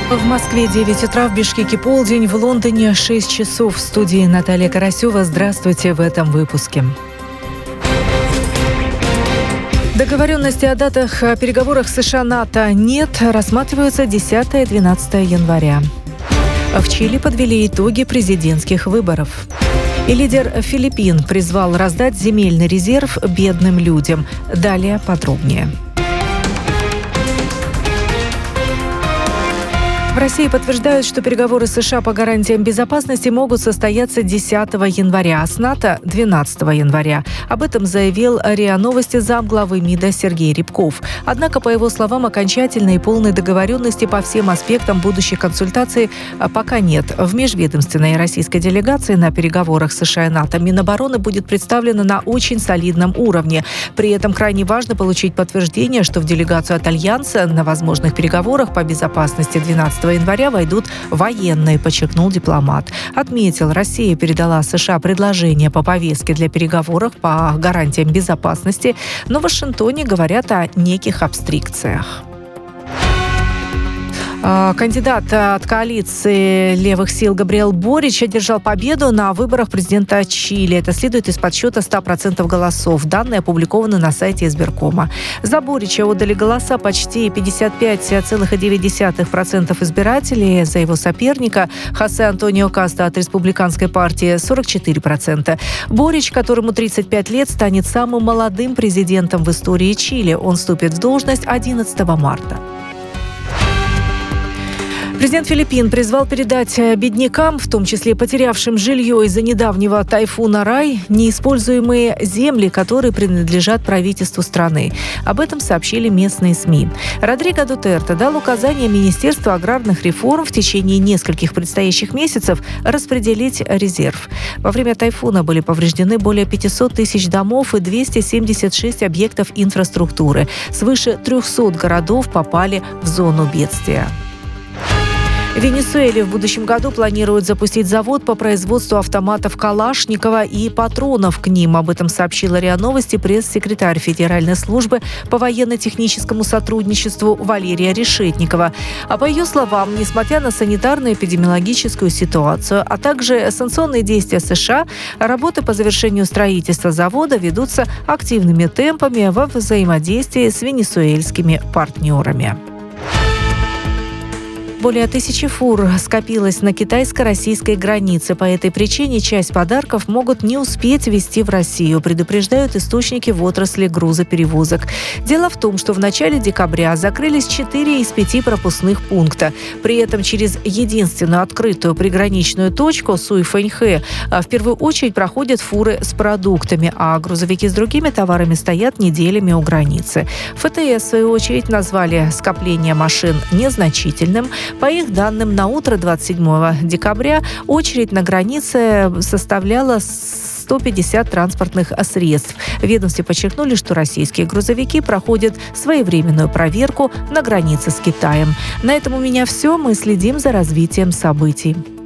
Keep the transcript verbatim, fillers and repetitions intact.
В Москве девять утра, в Бишкеке полдень, в Лондоне шесть часов. В студии Наталья Карасева. Здравствуйте в этом выпуске. Договоренности о датах переговорах США-НАТО нет. Рассматриваются десятое-двенадцатое января. В Чили подвели итоги президентских выборов. И лидер Филиппин призвал раздать земельный резерв бедным людям. Далее подробнее. В России подтверждают, что переговоры США по гарантиям безопасности могут состояться десятого января, а с НАТО – двенадцатого января. Об этом заявил РИА Новости замглавы МИДа Сергей Рябков. Однако, по его словам, окончательной и полной договоренности по всем аспектам будущих консультаций пока нет. В межведомственной российской делегации на переговорах США и НАТО Минобороны будет представлена на очень солидном уровне. При этом крайне важно получить подтверждение, что в делегацию от Альянса на возможных переговорах по безопасности двенадцатого января войдут военные, подчеркнул дипломат. Отметил, Россия передала США предложение по повестке для переговоров по гарантиям безопасности, но в Вашингтоне говорят о неких абстрикциях. Кандидат от коалиции левых сил Габриэль Борич одержал победу на выборах президента Чили. Это следует из подсчета ста процентов голосов. Данные опубликованы на сайте избиркома. За Борича отдали голоса почти пятьдесят пять целых девять десятых процента избирателей. За его соперника Хосе Антонио Каста от республиканской партии сорок четыре процента. Борич, которому тридцать пять лет, станет самым молодым президентом в истории Чили. Он вступит в должность одиннадцатого марта. Президент Филиппин призвал передать беднякам, в том числе потерявшим жилье из-за недавнего тайфуна Рай, неиспользуемые земли, которые принадлежат правительству страны. Об этом сообщили местные СМИ. Родриго Дутерте дал указание Министерству аграрных реформ в течение нескольких предстоящих месяцев распределить резерв. Во время тайфуна были повреждены более пятьсот тысяч домов и двести семьдесят шесть объектов инфраструктуры. Свыше трехсот городов попали в зону бедствия. В Венесуэле в будущем году планируют запустить завод по производству автоматов Калашникова и патронов к ним. Об этом сообщила РИА Новости пресс-секретарь Федеральной службы по военно-техническому сотрудничеству Валерия Решетникова. А по ее словам, несмотря на санитарно-эпидемиологическую ситуацию, а также санкционные действия США, работы по завершению строительства завода ведутся активными темпами во взаимодействии с венесуэльскими партнерами. Более тысячи фур скопилось на китайско-российской границе. По этой причине часть подарков могут не успеть везти в Россию, предупреждают источники в отрасли грузоперевозок. Дело в том, что в начале декабря закрылись четыре из пяти пропускных пункта. При этом через единственную открытую приграничную точку Суйфэньхэ в первую очередь проходят фуры с продуктами, а грузовики с другими товарами стоят неделями у границы. ФТС, в свою очередь, назвали скопление машин незначительным. По их данным, на утро двадцать седьмого декабря очередь на границе составляла сто пятьдесят транспортных средств. В ведомстве подчеркнули, что российские грузовики проходят своевременную проверку на границе с Китаем. На этом у меня все. Мы следим за развитием событий.